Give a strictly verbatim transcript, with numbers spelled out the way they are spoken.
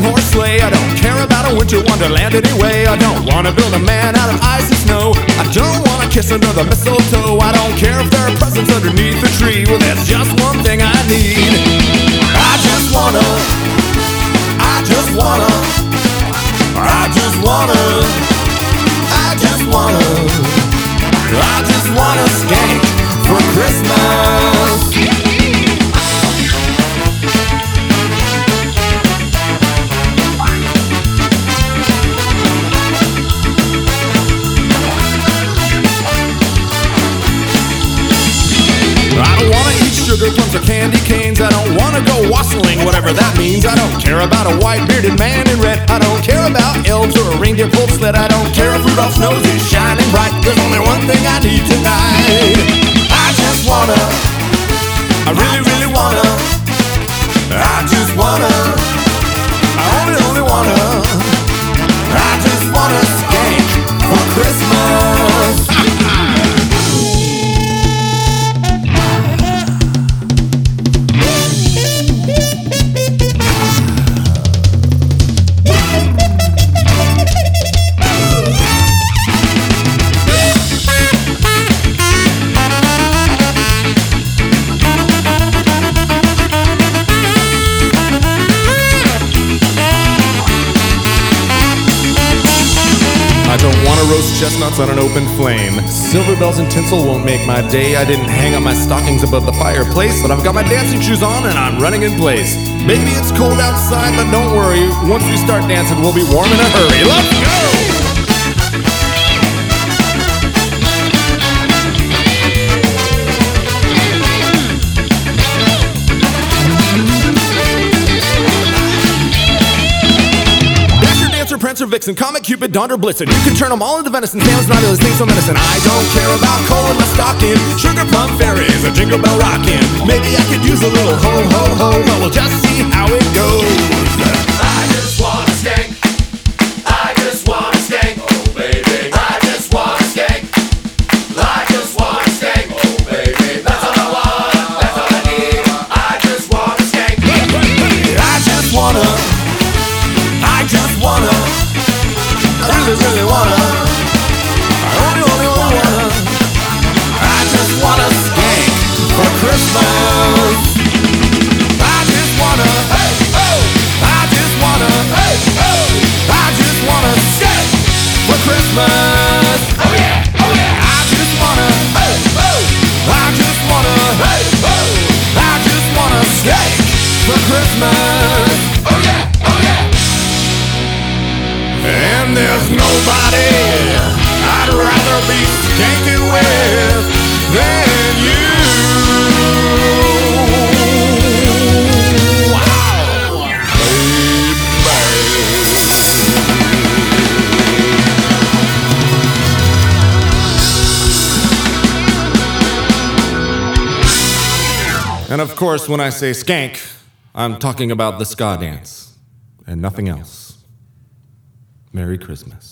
four-horse sleigh. I don't care about a winter wonderland anyway. I don't wanna build a man out of ice and snow. I don't wanna kiss under the mistletoe. I don't care if there are presents underneath the tree. Well, there's just one thing I need. I just wanna, I just wanna, I just wanna, I just wanna, I just wanna skank for Christmas. Sugar plums or candy canes. I don't wanna go wassailing, whatever that means. I don't care about a white bearded man in red. I don't care about elves or a reindeer pulled sled. I don't care if Rudolph's nose is shining bright. There's only one thing I need tonight. I just wanna, I really, really wanna, I just wanna, I only, only wanna, I just wanna skank for Christmas. Roast chestnuts on an open flame. Silver bells and tinsel won't make my day. I didn't hang up my stockings above the fireplace, but I've got my dancing shoes on and I'm running in place. Maybe it's cold outside, but don't worry. Once we start dancing, we'll be warm in a hurry. Let's go! Prancer, Vixen, Comet, Cupid, Donder, Blitzen. You can turn them all into venison. Sam's not those things, so medicine. I don't care about coal in my stocking. Sugar plum fairies, a jingle bell rockin'. Maybe I could use a little ho, ho, ho, but we'll just see how it goes. I just wanna skank. I just wanna skank. Oh, baby. I just wanna skank. I just wanna skank. Oh, baby. That's all I want. That's all I need. I just wanna skank. I just wanna. I just wanna. I really, really wanna. I only, only wanna. I just wanna skank for Christmas. I just wanna. Hey, oh. I just wanna. Hey, oh. I just wanna skank for Christmas. Oh yeah, oh yeah. I just wanna. Hey, oh. I just wanna. Hey, oh. I just wanna skank for Christmas. Oh yeah, oh yeah. And there's nobody I'd rather be skanking with than you. Wow, baby. And of course, when I say skank, I'm talking about the ska dance and nothing else. Merry Christmas.